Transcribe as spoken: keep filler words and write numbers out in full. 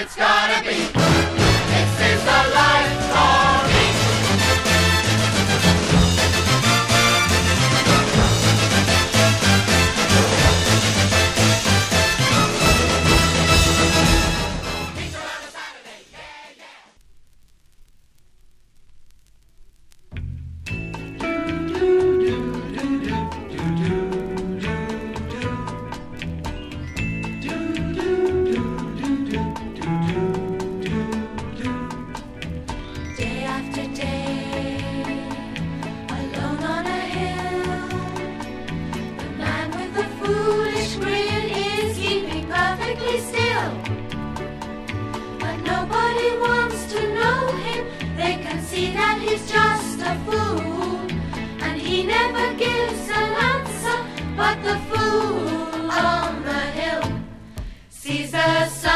it's gotta be. This is the life for me. Pizza on a Saturday, yeah, yeah. Day after day, alone on a hill, the man with the foolish grin is keeping perfectly still. But nobody wants to know him, they can see that he's just a fool. And he never gives an answer, but the fool on the hill sees the sun.